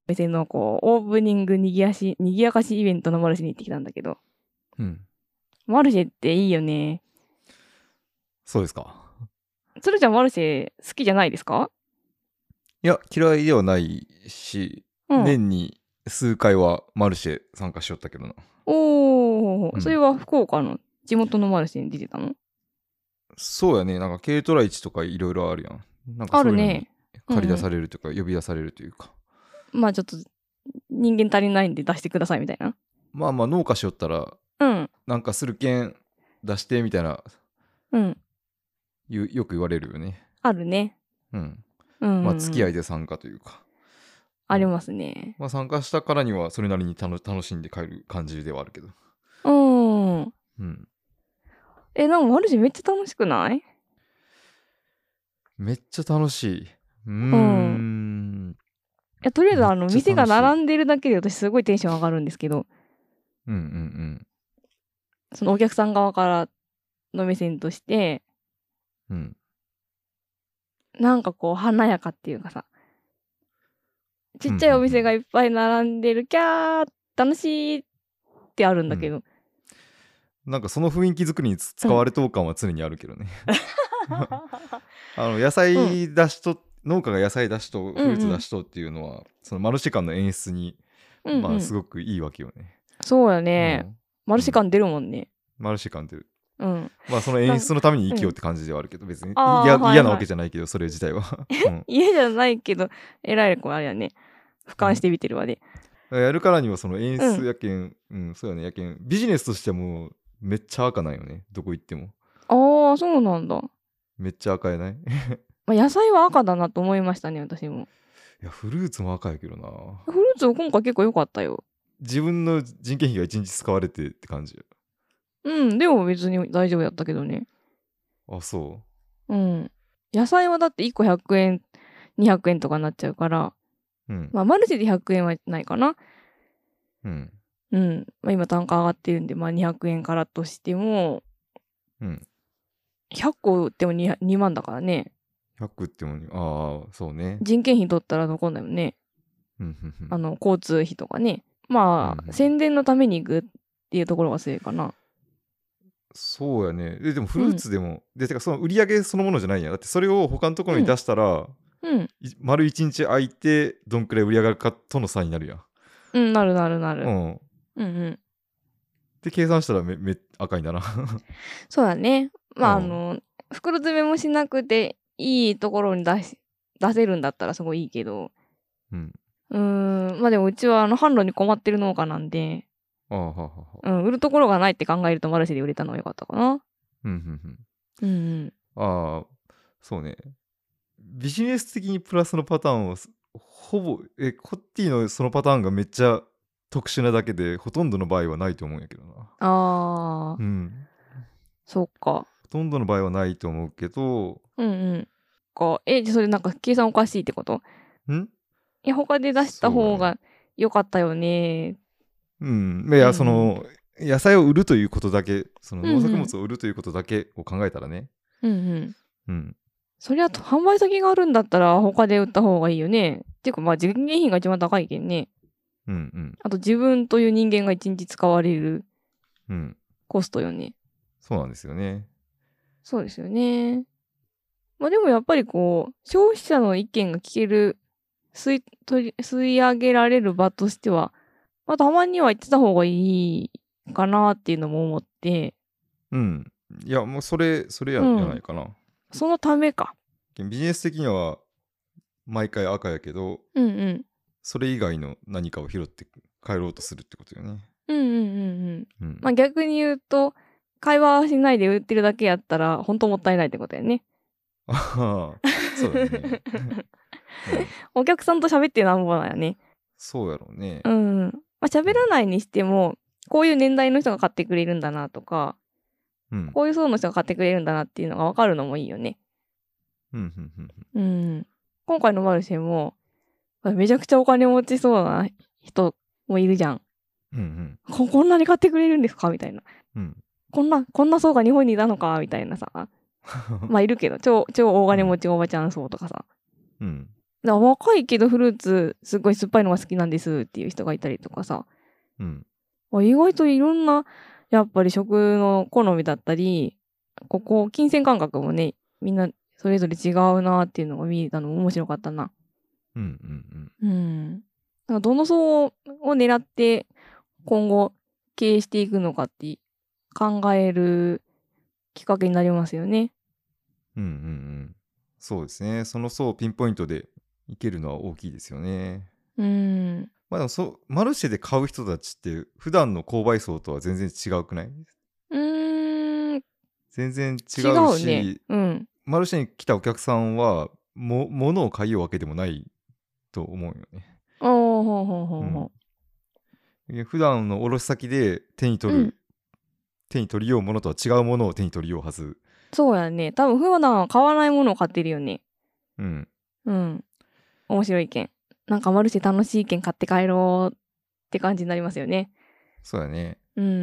店のこうオープニングにぎやかしイベントのマルシェに行ってきたんだけど、マルシェっていいよね。 そうですか。 鶴ちゃんマルシェ好きじゃないですか？ いや、嫌いではないし、年に数回はマルシェ参加しよったけどな。 それは福岡の地元のマルシェに出てたの？ そうやね。なんか軽トラ市とかいろいろあるやん。なんかそういうのに借り出されるというか、呼び出されるというか。 まあちょっと人間足りないんで出してくださいみたいな。 まあ農家しよったら、なんかするけん出してみたいな、よく言われるよね。 あるね。 まあ付き合いで参加というか。 ありますね。 まあ参加したからにはそれなりに楽しんで帰る感じではあるけど。 なんかマルシェめっちゃ楽しくない？ めっちゃ楽しい。 とりあえず店が並んでるだけで私すごいテンション上がるんですけど、そのお客さん側からの目線として、なんかこう華やかっていうかさ、ちっちゃいお店がいっぱい並んでる、キャー楽しいってあるんだけど、 なんかその雰囲気作りに使われとう感は常にあるけどね。野菜出しと、農家が野菜出しとフルーツ出しとっていうのは、そのマルシェ感の演出に、まあすごくいいわけよね。 そうやね。マルシェ感出るもんね。 マルシェ感出る。まあその演出のために生きようって感じではあるけど、別に嫌なわけじゃないけど、それ自体は。 嫌じゃないけど、えらいこうあれやね。俯瞰して見てるわね。 やるからにはその演出やけん、そうやね、やけん、ビジネスとしてはもうめっちゃ赤なんよね、どこ行っても。 ああ、そうなんだ。 めっちゃ赤やない？ まあ野菜は赤だなと思いましたね、私も。 いや、フルーツも赤やけどな。 フルーツは今回結構良かったよ。 自分の人件費が1日使われてって感じ。 でも別に大丈夫だったけどね。 あ、そう。野菜はだって1個100円、200円とかになっちゃうから、まあマルシェで100円はないかな。まあ今単価上がってるんで、まあ200円からとしても、100個売っても 2万だからね。 100売っても、そうね。 人件費取ったら残んないよね。交通費とかね。まあ、宣伝のために行くっていうところが強いかな。 そうやね。でもフルーツでも、てかその売り上げそのものじゃないんや。だってそれを他のところに出したら、丸1日空いてどんくらい売り上がるかとの差になるやん。 なる。 で計算したら赤いんだな。 そうだね。まあ袋詰めもしなくていいところに出せるんだったらすごいいいけど、まあでもうちは販路に困ってる農家なんで、売るところがないって考えるとマルシェで売れたのは良かったかな。 そうね。ビジネス的にプラスのパターンはほぼコッティのそのパターンがめっちゃ特殊なだけでほとんどの場合はないと思うんやけどな。 そっか。 ほとんどの場合はないと思うけど。 じゃそれなんか計算おかしいってこと？いや他で出した方が良かったよね。 いやその野菜を売るということだけ、その農作物を売るということだけを考えたらね。 そりゃ販売先があるんだったら他で売った方がいいよね。っていうかまあ人件費が一番高いけんね。あと自分という人間が一日使われるコストよね。 そうなんですよね。 そうですよね。まあでもやっぱりこう消費者の意見が聞ける吸い上げられる場としては、まあたまには言ってた方がいいかなっていうのも思って。 いやもうそれやないかな。 そのためか。 ビジネス的には毎回赤やけど、それ以外の何かを拾って帰ろうとするってことよね。 まあ逆に言うと会話はしないで売ってるだけやったら本当もったいないってことやね。 そうだね。 お客さんと喋ってなんぼだよね。 そうやろうね。 まあ喋らないにしてもこういう年代の人が買ってくれるんだなとか、こういう層の人が買ってくれるんだなっていうのが分かるのもいいよね。今回のマルシェもめちゃくちゃお金持ちそうな人もいるじゃん。こんなに買ってくれるんですかみたいな。こんな層が日本にいたのかみたいなさ。まあいるけど超大金持ちおばちゃん層とかさ。 若いけどフルーツすごい酸っぱいのが好きなんですっていう人がいたりとかさ。 うん。 意外といろんな、やっぱり食の好みだったり、金銭感覚もね、みんなそれぞれ違うなっていうのが見えたのも面白かったな。 うんだからどの層を狙って今後経営していくのかって考えるきっかけになりますよね。 そうですね。その層をピンポイントでいけるのは大きいですよね。まあでもマルシェで買う人たちって普段の購買層とは全然違うくない？全然違うし、 ね。 マルシェに来たお客さんは物を買いようわけでもないと思うよね。普段の卸先で手に取りようものとは違うものを手に取りようはず。 そうやね。多分普段は買わないものを買ってるよね。面白い意見。なんかマルシェ楽しい意見買って帰ろうって感じになりますよね。 そうやね。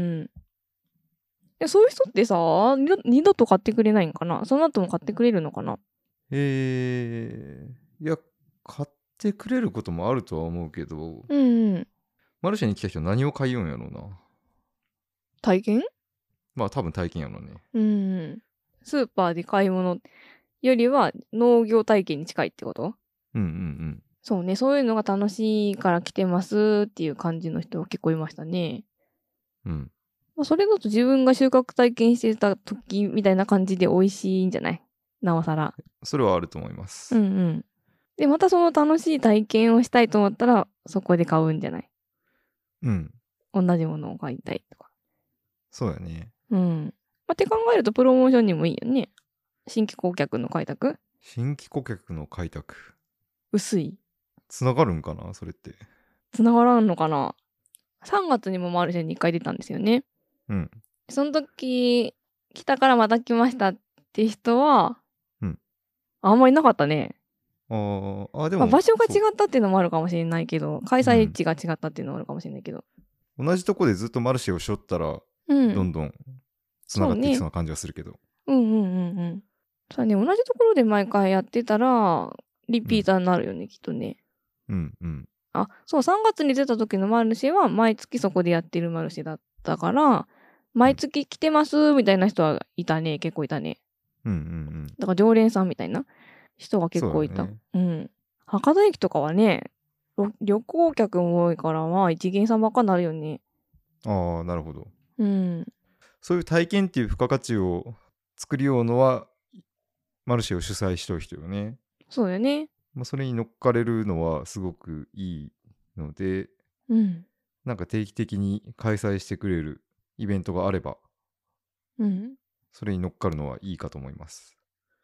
そういう人ってさ、二度と買ってくれないんかな？その後も買ってくれるのかな？ いや、買ってくれることもあるとは思うけど、マルシェに来た人何を買いようんやろうな。 体験？ まあ多分体験やろね。 スーパーで買い物よりは農業体験に近いってこと？そうね、そういうのが楽しいから来てますっていう感じの人は結構いましたね。それだと自分が収穫体験してた時みたいな感じで美味しいんじゃない？なおさら。 それはあると思います。 で、またその楽しい体験をしたいと思ったら、そこで買うんじゃない？同じものを買いたいとか。 そうやね。 って考えるとプロモーションにもいいよね。新規顧客の開拓。 新規顧客の開拓。 薄い。 つながるんかなそれって。 つながらんのかな。3月にもマルシェに1回出たんですよね。その時、来たからまた来ましたって人は、あんまりいなかったね。 でも、 場所が違ったっていうのもあるかもしれないけど、開催地が違ったっていうのもあるかもしれないけど。 同じとこでずっとマルシェをしょったら、どんどんつながっていきそうな感じがするけど。 そうね、同じところで毎回やってたら、リピーターになるよね、きっとね。そう、3月に出た時のマルシェは毎月そこでやってるマルシェだったから、毎月来てますみたいな人はいたね、結構いたね。だから常連さんみたいな人が結構いた。博多駅とかはね、旅行客も多いから、まあ一元さんばっかになるよね。 なるほど。そういう体験っていう付加価値を作りようのは、マルシェを主催してる人よね。 そうよね。 それに乗っかれるのはすごくいいので、なんか定期的に開催してくれるイベントがあれば、それに乗っかるのはいいかと思います。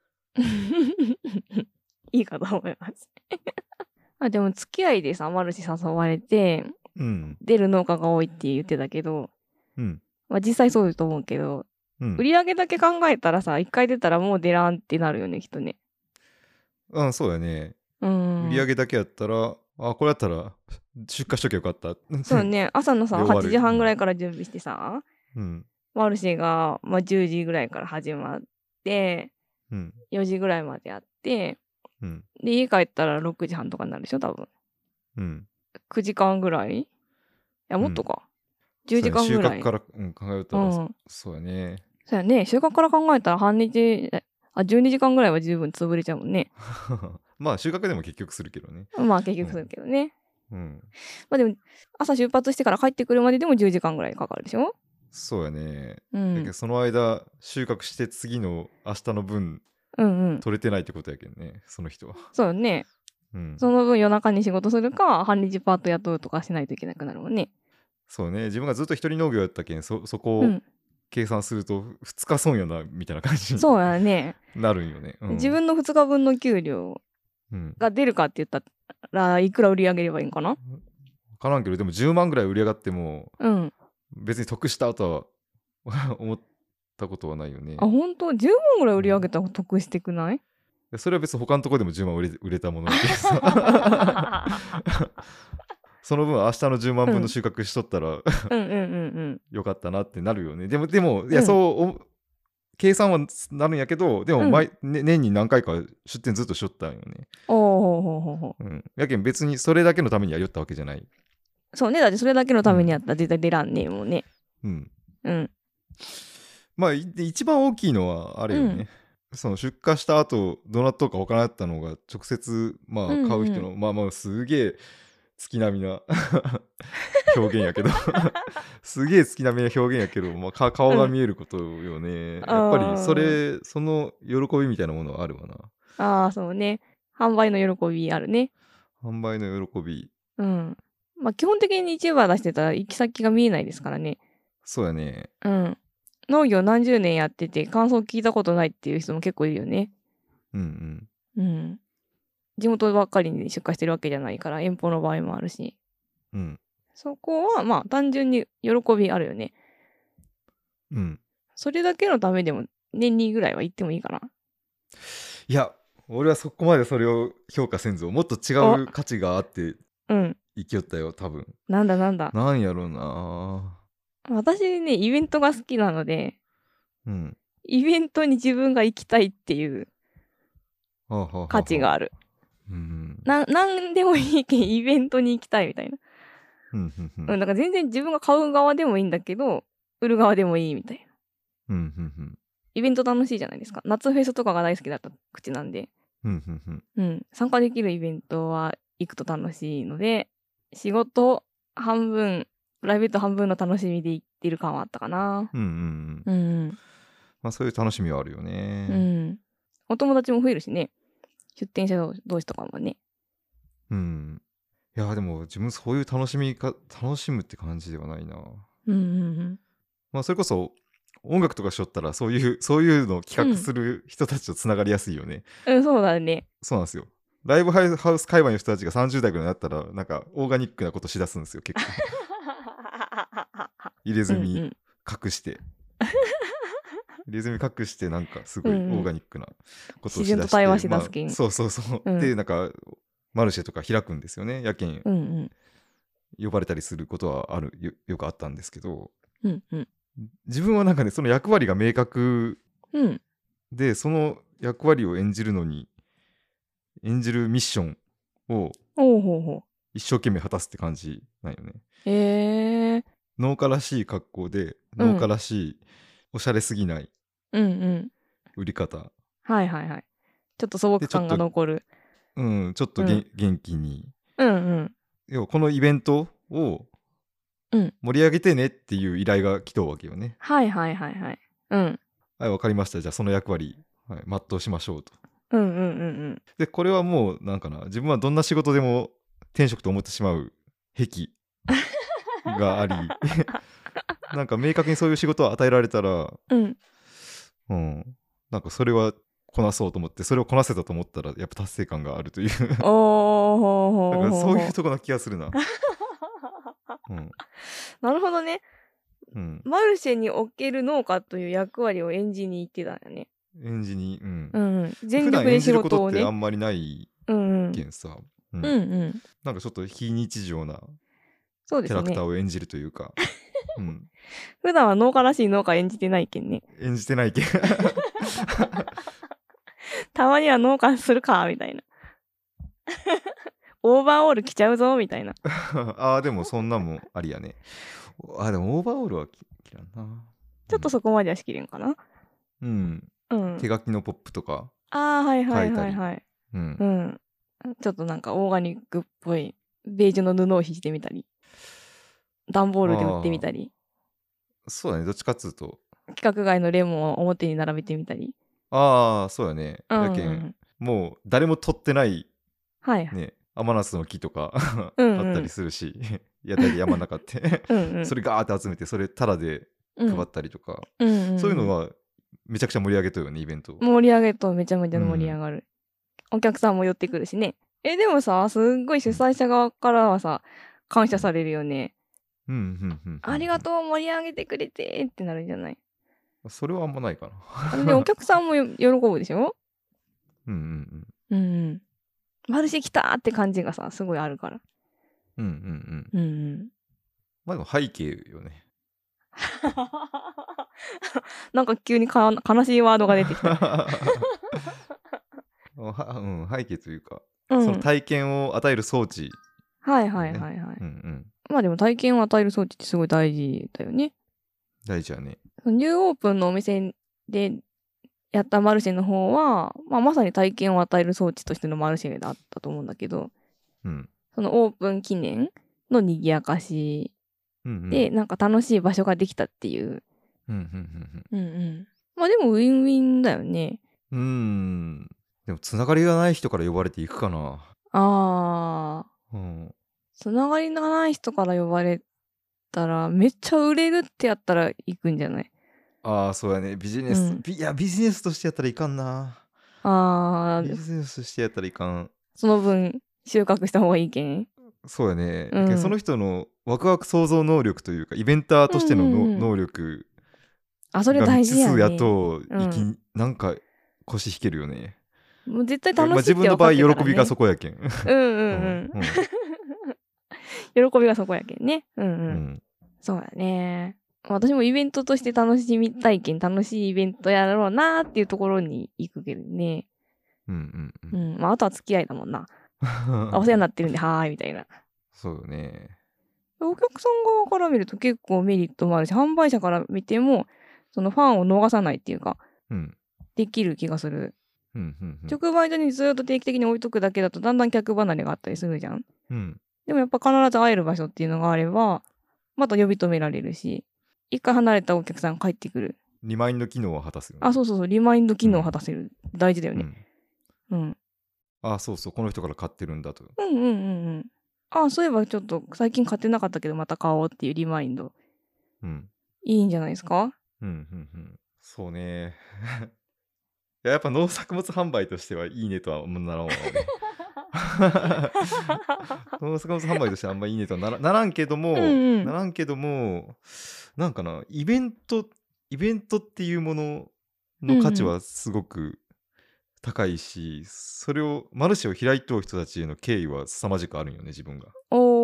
いいかと思います。でも付き合いでさ、マルシェ誘われて、出る農家が多いって言ってたけど、実際そうだと思うけど、売り上げだけ考えたらさ、1回出たらもう出らんってなるよね、きっとね。 そうやね。売り上げだけやったら、これやったら出荷しときゃよかった。 そうね、朝のさ、8時半ぐらいから準備してさ、マルシェが、10時ぐらいから始まって、4時ぐらいまでやって、で、家帰ったら6時半とかになるでしょ、多分。9時間ぐらい？いや、もっとか。10時間ぐらい。 収穫から、考えたら、そうやね。 そうやね、収穫から考えたら12時間ぐらいは十分潰れちゃうもんね。 まあ収穫でも結局するけどね。 結局するけどね。でも、朝出発してから帰ってくるまででも10時間ぐらいかかるでしょ？ そうやね。だけどその間、収穫して次の明日の分、取れてないってことやけどね、その人は。 そうよね。その分夜中に仕事するか、半日パート雇うとかしないといけなくなるもんね。 そうね、自分がずっと一人農業やったけん、そこを計算すると2日損やなみたいな感じにそうやね。 なるんよね。 自分の2日分の給料が出るかって言ったらいくら売り上げればいいんかな？ 分からんけど、でも10万ぐらい売り上がっても、別に得したとは思ったことはないよね。 本当？ 10 万ぐらい売り上げたら得してくない？ それは別に他のところでも10万売れたものだけどさその分明日の10万分の収穫しとったらよかったなってなるよね。でもいや、そう計算はなるんやけど、でも年に何回か出店ずっとしとったんよね。 ほうほうほうほう。 やけん別にそれだけのためにやりよったわけじゃない。 そうね、だってそれだけのためにやったら絶対出らんねえもんね。 うん。 うん。 まあ一番大きいのはあれよね。その出荷した後どうなっとうか分からなかったのが直接まあ買う人の、まあすげえ月並みな表現やけどすげえ月並みな表現やけど、まあ、顔が見えることよね。やっぱりその喜びみたいなものはあるわな。 ああ、そうね。販売の喜びあるね。 販売の喜び。 うん。まあ基本的に YouTuber 出してたら行き先が見えないですからね。 そうやね。 うん。農業何十年やってて感想聞いたことないっていう人も結構いるよね。 うんうん。地元ばっかりに出荷してるわけじゃないから遠方の場合もあるし。 うん。 そこはまあ単純に喜びあるよね。 うん。 それだけのためでも年にぐらいは行ってもいいかな。 いや、俺はそこまでそれを評価せんぞ。もっと違う価値があって生きよったよ、多分。 なんだ。 なんやろうな。 私ね、イベントが好きなので、 うん。 イベントに自分が行きたいっていう価値がある。なんでもいいけん、イベントに行きたいみたいな。だから全然自分が買う側でもいいんだけど、売る側でもいいみたいな。イベント楽しいじゃないですか。夏フェスとかが大好きだった口なんで。参加できるイベントは行くと楽しいので、仕事半分、プライベート半分の楽しみで行ってる感はあったかな。 まあそういう楽しみはあるよね。 お友達も増えるしね。出店者同士とかもね。 いやでも自分そういう楽しむって感じではないな。まあそれこそ音楽とかしよったらそういうのを企画する人たちとつながりやすいよね。 そうだね。 そうなんですよ。ライブハウス界隈の人たちが30代ぐらいになったらなんかオーガニックなことしだすんですよ結構。入れ墨隠して。入れ墨隠してなんかすごいオーガニックなことをしだして、 自然と対話しだすけん。 そう、でなんかマルシェとか開くんですよね。やけん、呼ばれたりすることはよくあったんですけど、自分はなんかねその役割が明確で、その役割を演じるミッションを一生懸命果たすって感じなんよね。農家らしい格好で、農家らしいおしゃれすぎない売り方。 ちょっと素朴感が残る。 ちょっと元気に。要はこのイベントを盛り上げてねっていう依頼が来たわけよね。はい、わかりました。じゃあその役割、全うしましょうと。で、これはもうなんかな、自分はどんな仕事でも天職と思ってしまう癖がありなんか明確にそういう仕事を与えられたら、なんかそれはこなそうと思って、それをこなせたと思ったらやっぱ達成感があるというだからそういうとこな気がするな。 なるほどね。マルシェにおける農家という役割を演じに行ってたんだね。 演じに、 全力で仕事をね。 普段演じることってあんまりないけんさ、なんかちょっと非日常なキャラクターを演じるというか。 普段は農家らしい農家演じてないけんね。 演じてないけん。 たまには農家するかみたいな。オーバーオール着ちゃうぞみたいな。 でもそんなもんありやね。でもオーバーオールは着らんな。 ちょっとそこまではしきれんかな。 手書きのポップとかはい。ちょっとなんかオーガニックっぽいベージュの布を引いてみたり、段ボールで売ってみたり。 そうだね、どっちかっつうと。 規格外のレモンを表に並べてみたり。 そうやね。やけん、もう誰も取ってないね、甘夏の木とかあったりするし、山の中ってそれガーって集めてそれタダで配ったりとか、そういうのはめちゃくちゃ盛り上げとるよね、イベント。 盛り上げとめちゃめちゃ盛り上がる。お客さんも寄ってくるしね。でもさ、すっごい主催者側からはさ、感謝されるよね。ありがとう、盛り上げてくれてってなるんじゃない？ それはあんまないかな。 で、お客さんも喜ぶでしょ？マルシェ来たって感じがさ、すごいあるから。 まあでも背景よね。 なんか急に悲しいワードが出てきた。 背景というか、 その体験を与える装置、ね、 はいはいはいはい。うんうん。まあでも体験を与える装置ってすごい大事だよね。 大事やね。 ニューオープンのお店でやったマルシェの方は、まあ、まさに体験を与える装置としてのマルシェだったと思うんだけど、うん、そのオープン記念の賑やかしで、なんか楽しい場所ができたっていう。まあでもウィンウィンだよね。 でもつながりがない人から呼ばれていくかな。 つながりがない人から呼ばれたらめっちゃ売れるってやったら行くんじゃない？ そうやね。ビジネス、いやビジネスとしてやったらいかんな。ビジネスとしてやったらいかん。 その分収穫した方がいいけん。 そうやね。その人のワクワク創造能力というかイベンターとしての能力それ大事やね。 未知数やとなんか腰引けるよね。 もう絶対楽しいって自分の場合喜びがそこやけん。 喜びがそこやけんね。そうやね。私もイベントとして楽しみたいけん、楽しいイベントやろうなっていうところに行くけどね。まああとは付き合いだもんな。お世話になってるんではーいみたいな。 そうよね。 お客さん側から見ると結構メリットもあるし、販売者から見てもそのファンを逃さないっていうか、できる気がする。直売所にずっと定期的に置いとくだけだとだんだん客離れがあったりするじゃん。でもやっぱ必ず会える場所っていうのがあればまた呼び止められるし、一回離れたお客さん帰ってくる。 リマインド機能を果たすよね。 そうそうそう、リマインド機能を果たせる。大事だよね。 そうそう、この人から買ってるんだと。 そういえばちょっと最近買ってなかったけどまた買おうっていうリマインド。いいんじゃないですか？ そうね。やっぱ農作物販売としてはいいねとはならんわね。農作物販売としてあんまいいねとはならんけども、なんかな、イベントっていうものの価値はすごく高いし、それをマルシェを開いとう人たちへの敬意は凄まじくあるんよね、自分が。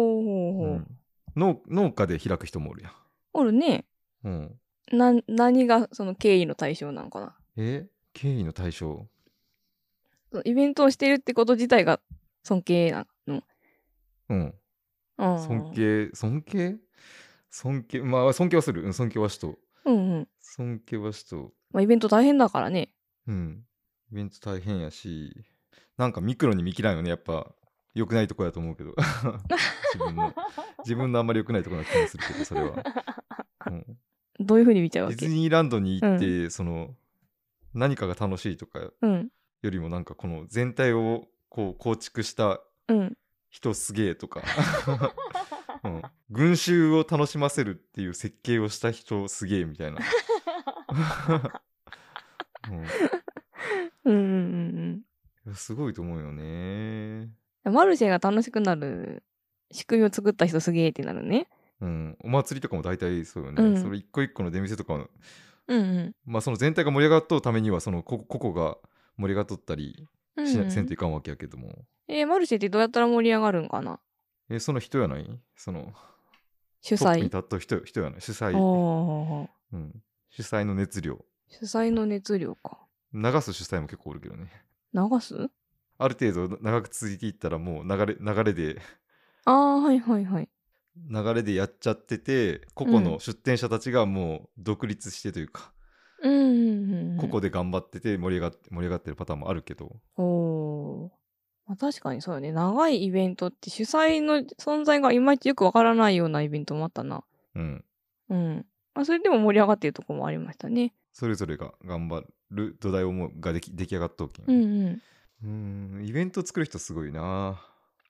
農家で開く人もおるやん。 おるね。何がその敬意の対象なのかな？ 敬意の対象。 イベントをしてるってこと自体が尊敬なの？ 尊敬、まあ尊敬はする。尊敬はしと。尊敬はしと。 まあイベント大変だからね。 イベント大変やし、なんかミクロに見切らんよね、やっぱ。良くないとこやと思うけど。自分のあんまり良くないとこな気がするけど、それは。 どういう風に見ちゃうわけ？ ディズニーランドに行って、その何かが楽しいとかよりもなんかこの全体をこう構築した人すげえとか、群衆を楽しませるっていう設計をした人すげえみたいな。すごいと思うよね。 マルシェが楽しくなる仕組みを作った人すげえってなるね。 お祭りとかも大体そうよね。それ一個一個の出店とか、まあその全体が盛り上がっとうためにはその個々が盛り上がっとったりせんといかんわけやけども。 マルシェってどうやったら盛り上がるんかな？ その人やない？その主催トップに立った人やない？主催。主催の熱量。 主催の熱量か。 流す主催も結構おるけどね。 流す？ ある程度長く続いていったらもう流れではいはいはい。 流れでやっちゃってて、個々の出店者たちがもう独立してというか、個々で頑張ってて盛り上がってるパターンもあるけど。 まあ、確かにそうよね。長いイベントって主催の存在がいまいちよくわからないようなイベントもあったな。まあ、それでも盛り上がってるところもありましたね。 それぞれが頑張る土台が出来上がっとうけん。イベント作る人すごいな。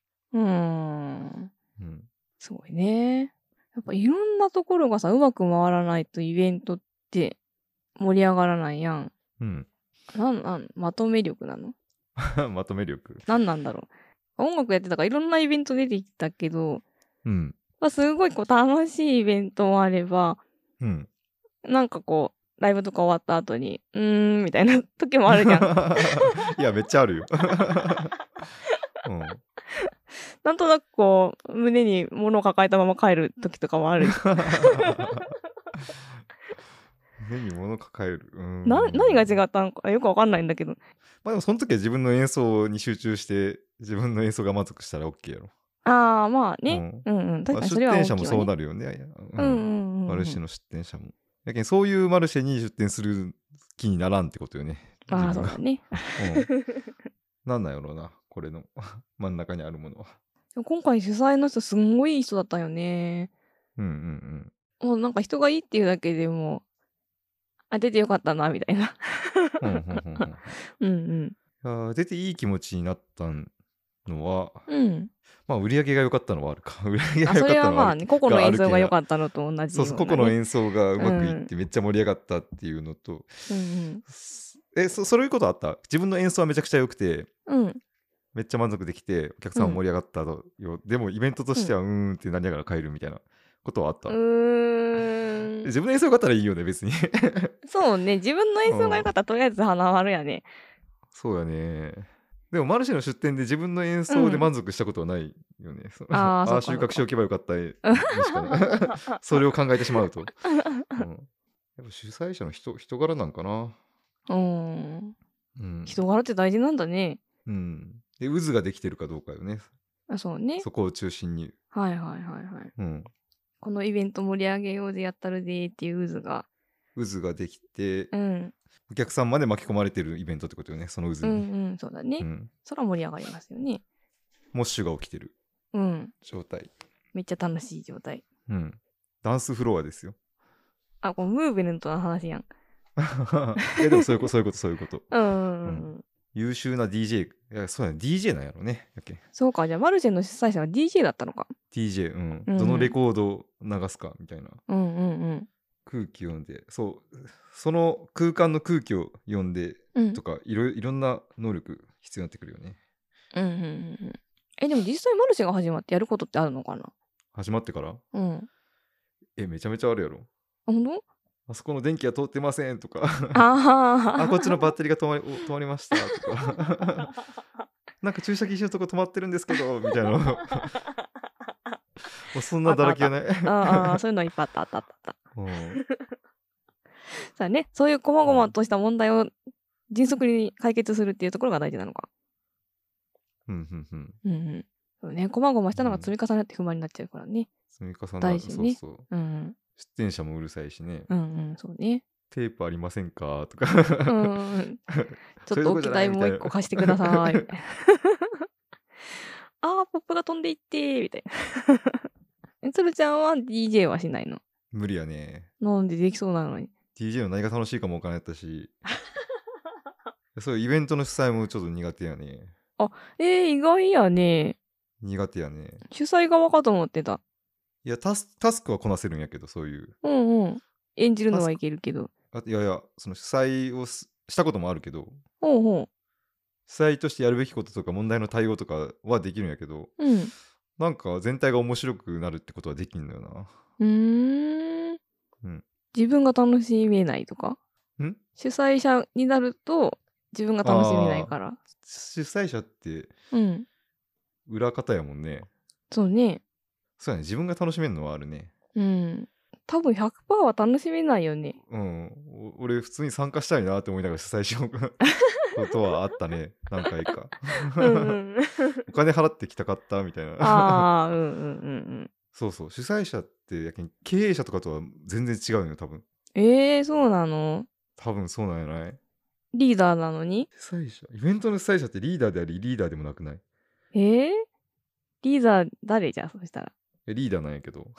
すごいね。やっぱいろんなところがさ、うまく回らないとイベントって盛り上がらないやん。まとめ力なの？ まとめ力。 何なんだろう。音楽やってたからいろんなイベント出てきたけど、すごいこう楽しいイベントもあれば、なんかこう、ライブとか終わった後に、みたいな時もあるじゃん。 いや、めっちゃあるよ。 なんとなくこう、胸に物を抱えたまま帰る時とかもある。 変に物抱える。 何が違ったのかよくわかんないんだけど。 まあでもその時は自分の演奏に集中して自分の演奏が満足したら OK やろ。 ああ、まあね。 うん。 うんうん。確まあ、出かにそれは店者もそう大きいわね。 なるよね。 うんうんうんうん。 マルシェの出店者も。やけんそういうマルシェに出店する気にならんってことよね。自ああ、 分が。 そうだね。 なんなんやろうな、これの真ん中にあるものは。 でも今回主催の人すんごいいい人だったよね。 うんうんもうなんか人がいいっていうだけでも、あ、出てよかったな、みたいな。 うん。うんうん出ていい気持ちになったのは、 うん。うん。 まあ売り上げが良かったのはあるか。売り上げがあ、そ良かったのはあるれはまあね、個々のがあ演奏が良るけんや。 かったのと同じそうそう、個ようなね。 々の演奏がうまくいっうん。 てめっちゃ盛り上がったっていうのと、 うんそういうことあった？自分の演奏はめちゃくちゃ良くて、 うん。うん。 めっちゃ満足できて、お客さんも盛り上がったとよ。でもイベントとしてはってなりながら帰るみたいなことはあった？自分の演奏良かったらいいよね、別に。 そうね、自分の演奏が良かったらとりあえず花丸やね。 そうやね。でもマルシェの出店で自分の演奏で満足したことはないよね。 ああ、そっか収穫してそっおけばよかったにしかない。それを考えてしまうと。やっぱ主催者の人柄なんかな。 人柄って大事なんだね。 で、渦ができてるかどうかよね。 あ、そうね。 そこを中心に。 はい。このイベント盛り上げようでやったるでーっていう渦が。 渦ができて、 うん。 お客さんまで巻き込まれてるイベントってことよね、その渦に。 そうだね。そら盛り上がりますよね。 モッシュが起きてる状態。 めっちゃ楽しい状態。 ダンスフロアですよ。 あ、こうムーブメントな話やん。 でもそういうこと。優秀な DJ、いや、そうやね、DJ なんやろね。 そうか、じゃあマルシェの主催者は DJ だったのか。 DJ、どのレコードを流すかみたいな。空気読んで、その空間の空気を読んでとか、いろんな能力必要になってくるよね。 でも実際マルシェが始まってやることってあるのかな？ 始まってから？めちゃめちゃあるやろ。 本当？ あそこの電気が通ってませんとかあこっちのバッテリーが止まりましたとかなんか駐車禁止のとこ止まってるんですけどみたいなもうそんなだらけがないそういうのいっぱいあった。さあね、そういう細々とした問題を迅速に解決するっていうところが大事なのか。そうね、細々したのが積み重なって不満になっちゃうからね。 積み重なる。 大事ね。 そう。出店者もうるさいしね。 そうね。 テープありませんかとかちょっと置き台もう一個貸してください。ポップが飛んでいってみたいな。つるちゃんは DJ はしないの？ 無理やね。 なんでできそうなのに。 DJ の何が楽しいかも分からなかったしそういうイベントの主催もちょっと苦手やね。 意外やね。 苦手やね。 主催側かと思ってた。 いやタスクはこなせるんやけど、そういう演じるのはいけるけど。 いやその主催をしたこともあるけど、 主催としてやるべきこととか問題の対応とかはできるんやけど、なんか全体が面白くなるってことはできんのよな。 自分が楽しめないとか？主催者になると自分が楽しめないから。 主催者って裏方やもんね。 そうね。 そうやね、自分が楽しめるのはあるね。 多分 100% は楽しめないよね。 俺普通に参加したいなって思いながら主催しようことはあったね、何回か。お金払ってきたかったみたいな。そう、主催者ってやけん経営者とかとは全然違うのよ、多分。 そうなの？ 多分そうなんやない？ リーダーなのに？ 主催者、イベントの主催者ってリーダーでありリーダーでもなくない？ リーダー誰じゃそしたら。 リーダーなんやけど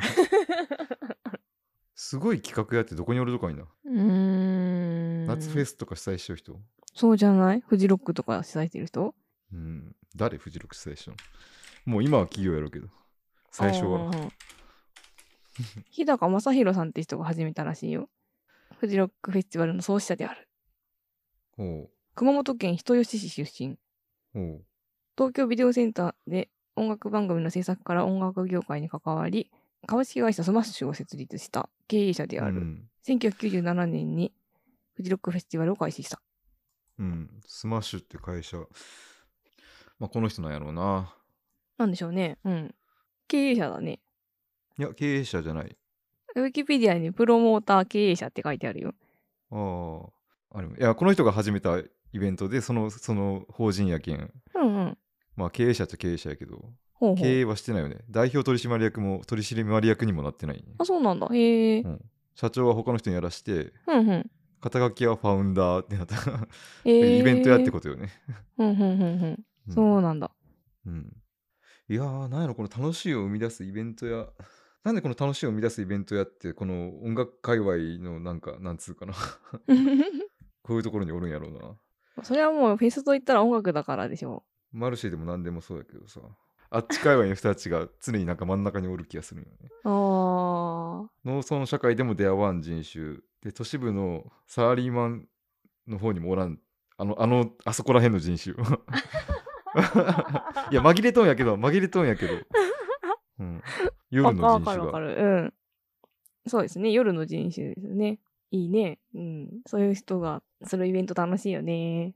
すごい企画やってどこにおるとかいな。夏フェスとか主催しよう人。 そうじゃない？フジロックとか主催してる人？ 誰フジロック主催しよう？もう今は企業やろうけど、最初は日高正宏さんって人が始めたらしいよ。フジロックフェスティバルの創始者である。熊本県人吉市出身。東京ビデオセンターで音楽番組の制作から音楽業界に関わり、株式会社スマッシュを設立した経営者である。1997年にフジロックフェスティバルを開始した。 スマッシュって会社、この人なんやろうな。 なんでしょうね。経営者だね。 いや、経営者じゃない。 ウィキペディアにプロモーター経営者って書いてあるよ。 いや、この人が始めたイベントで、その法人やけん。 うんうん。 まあ、経営者っちゃ経営者やけど、 ほうほう。 経営はしてないよね。代表取締役も取締役にもなってない、ね。 あ、そうなんだ。へえ。 社長は他の人にやらして、 うんうん。 肩書きはファウンダーってなった。イベントやってことよね。 そうなんだ。 いやー、なんやろ、この楽しいを生み出すイベントや、なんでこの楽しいを生み出すイベントやって、この音楽界隈のなんつうかな。こういうところにおるんやろうな。それはもうフェスといったら音楽だからでしょ。 マルシェでも何でもそうやけどさ。あっち界隈の人たちが常に真ん中におる気がするよね。農村社会でも出会わん人種で、都市部のサラリーマンの方にもおらん、あそこら辺の人種。いや、紛れとんやけど、夜の人種が。 わかる。そうですね。夜の人種ですね。いいね。そういう人がするイベント楽しいよね。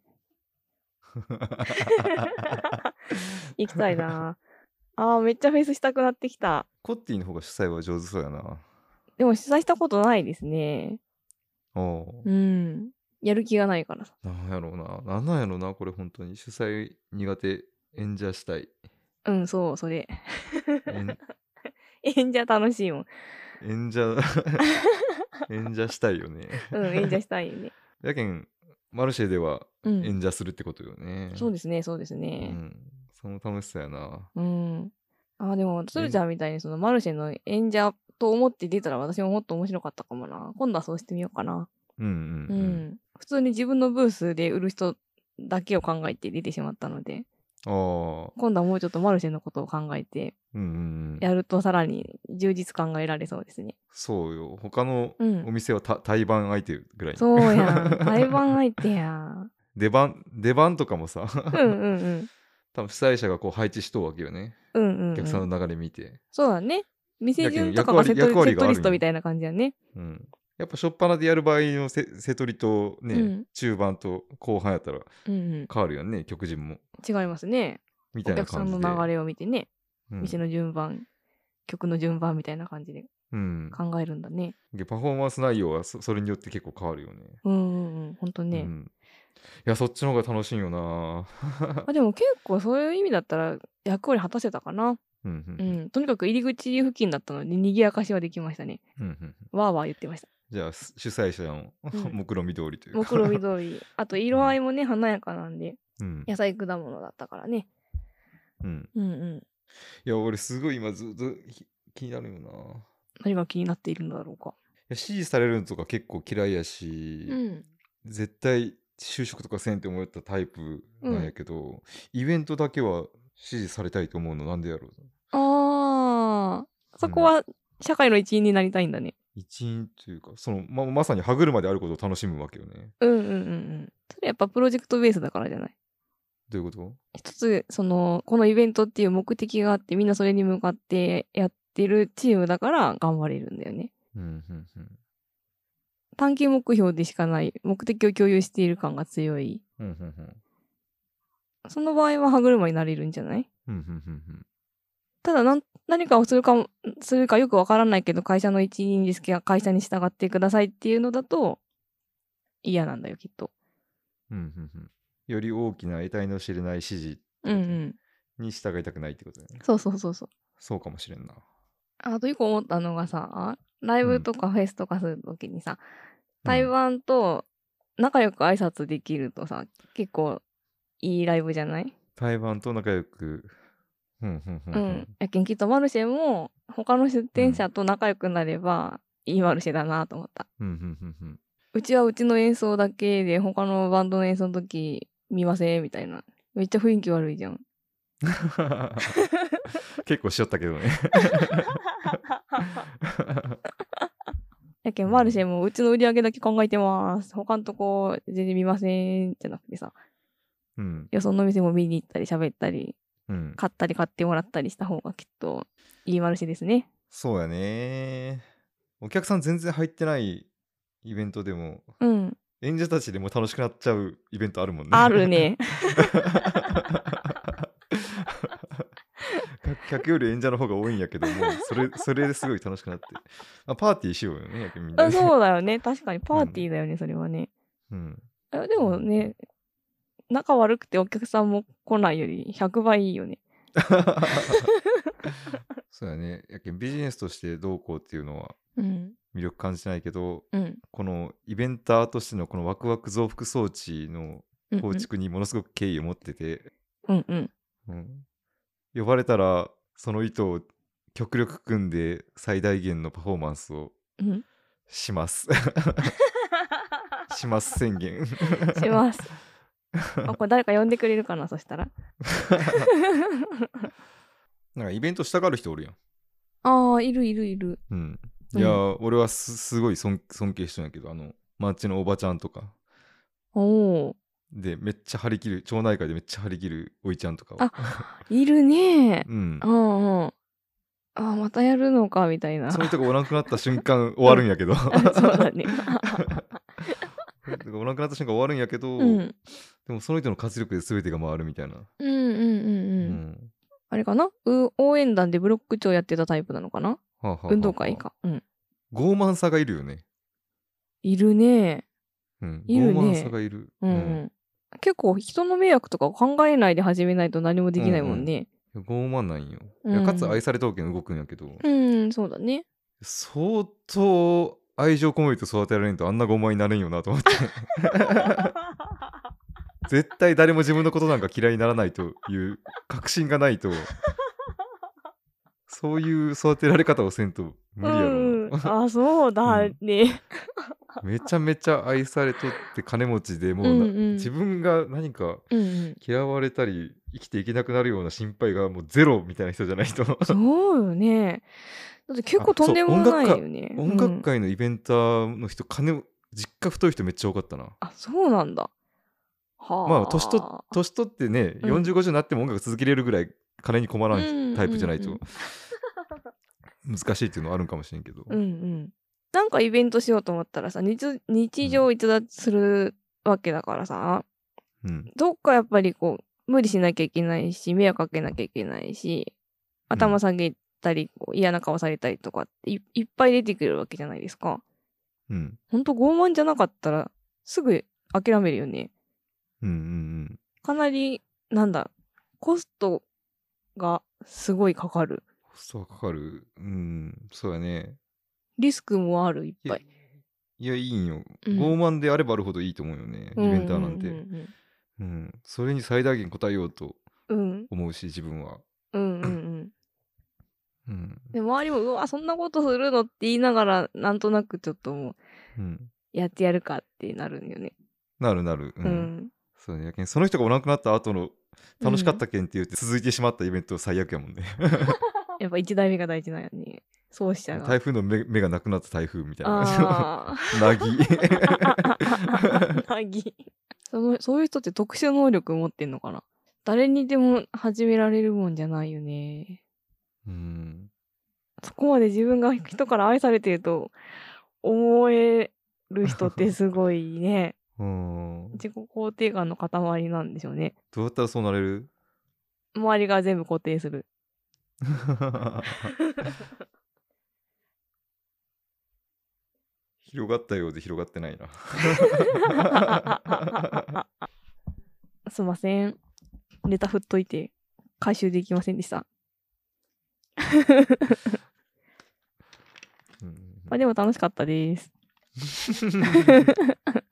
行きたいな。めっちゃフェスしたくなってきた。 コッティの方が主催は上手そうやな。 でも主催したことないですね。やる気がないからさ。 なんやろうな。なんなんやろうな、これ本当に。主催苦手。演者したい。 そう、それ。演者楽しいもん。 演者したいよね。 演者したいよね。 やけん、マルシェでは演者するってことよね。 そうですね。その楽しさやな。 でも、つるちゃんみたいにそのマルシェの演者と思って出たら私ももっと面白かったかもな。今度はそうしてみようかな。普通に自分のブースで売る人だけを考えて出てしまったので、今度はもうちょっとマルシェのことを考えて、やるとさらに充実感が得られそうですね。 そうよ。他のお店は対バン相手ぐらい。 そうやん。対バン相手や。 出番とかもさ、多分主催者がこう配置しとうわけよね。お客さんの流れ見て。 そうだね。店順とかがセットリストみたいな感じやね。 やっぱ初っ端でやる場合のセトリとね、中盤と後半やったら変わるよね、曲順も。 違いますね。 みたいな感じで。お客さんの流れを見てね、店の順番、曲の順番みたいな感じで考えるんだね。 パフォーマンス内容はそれによって結構変わるよね。 ほんとね。 いや、そっちの方が楽しいよな。 でも結構そういう意味だったら役割果たせたかな。とにかく入り口付近だったので賑やかしはできましたね。わーわー言ってました。 じゃあ主催者の目論見通りというか。 目論見通り。あと色合いもね、華やかなんで、野菜果物だったからね。 いや、俺すごい今ずっと気になるよな。 何が気になっているんだろうか。 支持されるのとか結構嫌いやし、絶対就職とかせんって思ったタイプなんやけど、イベントだけは支持されたいと思うのなんでやろう。 そこは社会の一員になりたいんだね。 一員というか、まさに歯車であることを楽しむわけよね。 それやっぱプロジェクトベースだからじゃない。 どういうこと？ 一つ、このイベントっていう目的があって、みんなそれに向かってやってるチームだから頑張れるんだよね。短期目標でしかない、目的を共有している感が強い。その場合は歯車になれるんじゃない？ただ何かをするかよくわからないけど、会社の一員ですけど、会社に従ってくださいっていうのだと嫌なんだよ、きっと。 より大きな得体の知れない指示に従いたくないってことだよね。 そう。 そうかもしれんな。 あと一個思ったのがさ、ライブとかフェスとかするときにさ、台湾と仲良く挨拶できるとさ、結構いいライブじゃない？ 台湾と仲良く。 やけんきっとマルシェも他の出店者と仲良くなればいいマルシェだなと思った。うちはうちの演奏だけで他のバンドの演奏の時見ませんみたいな。めっちゃ雰囲気悪いじゃん。 結構しよったけどね。 やけんマルシェもうちの売り上げだけ考えてます。他のとこ全然見ませんじゃなくてさ。よその店も見に行ったり喋ったり。買ったり買ってもらったりした方がきっといいマルシェですね。 そうやね。お客さん全然入ってないイベントでも、演者たちでも楽しくなっちゃうイベントあるもんね。 あるね。 かっ客より演者の方が多いんやけども、それですごい楽しくなって。パーティーしようよね、みんなで。 そうだよね。確かにパーティーだよね、それはね。でもね、仲悪くてお客さんも来ないより100倍いいよね。 そうやね。ビジネスとしてどうこうっていうのは魅力感じないけど、このイベンターとしてのこのワクワク増幅装置の構築にものすごく敬意を持ってて、呼ばれたらその意図を極力組んで最大限のパフォーマンスをします。します宣言。 します。これ誰か呼んでくれるかな、そしたら。 なんかイベントしたがる人おるやん。いる。 いや、俺はすごい尊敬してるんやけど、町のおばちゃんとか。で、めっちゃ張り切る、町内会でめっちゃ張り切るおいちゃんとか。 いるね。またやるのか、みたいな。 その人がおらんくなった瞬間終わるんやけど。 そうだね。 おらんくなった瞬間終わるんやけど、でもその人の活力で全てが回るみたいな。 あれかな、応援団でブロック長やってたタイプなのかな。運動会か。 傲慢さがいるよね。 いるね。 傲慢さがいる。 結構人の迷惑とか考えないで始めないと何もできないもんね。 傲慢なんよ。かつ愛され刀剣動くんやけど。 そうだね。 相当愛情込めて育てられんとあんな傲慢になれんよなと思って。絶対誰も自分のことなんか嫌いにならないという確信がないと、そういう育てられ方をせんと無理やろな。そうだね。 めちゃめちゃ愛されとって金持ちでもう自分が何か嫌われたり生きていけなくなるような心配がもうゼロみたいな人じゃないと。 そうよね。だって結構とんでもないよね。 音楽界のイベンターの人、実家太い人めっちゃ多かったな。 そうなんだ。 年取ってね、40、50になっても音楽続けれるぐらい金に困らんタイプじゃないと難しいっていうのはあるんかもしれんけど。 なんかイベントしようと思ったらさ、日常逸脱するわけだからさ、どっかやっぱりこう無理しなきゃいけないし、迷惑かけなきゃいけないし、頭下げたり嫌な顔されたりとかっていっぱい出てくるわけじゃないですか。ほんと傲慢じゃなかったらすぐ諦めるよね。かなりコストがすごいかかる。 コストがかかる。そうやね。 リスクもある、いっぱい。 いや、いいんよ。傲慢であればあるほどいいと思うよね、イベンターなんて。それに最大限応えようと思うし、自分は。 で周りもうわそんなことするのって言いながらなんとなくちょっともう、やってやるかってなるんよね。 なる。そうね。その人がおらなくなった後の楽しかったけんって言って続いてしまったイベント最悪やもんね。やっぱ1台目が大事なんやね。そうしちゃう。 台風の目がなくなった台風みたいな。なぎ。 なぎ。そういう人って特殊能力持ってんのかな。誰にでも始められるもんじゃないよね。そこまで自分が人から愛されてると思える人ってすごいね。自己肯定感の塊なんでしょうね。 どうやったらそうなれる？ 周りが全部固定する。 広がったようで広がってないな。 すいません。ネタ振っといて回収できませんでした。でも楽しかったです。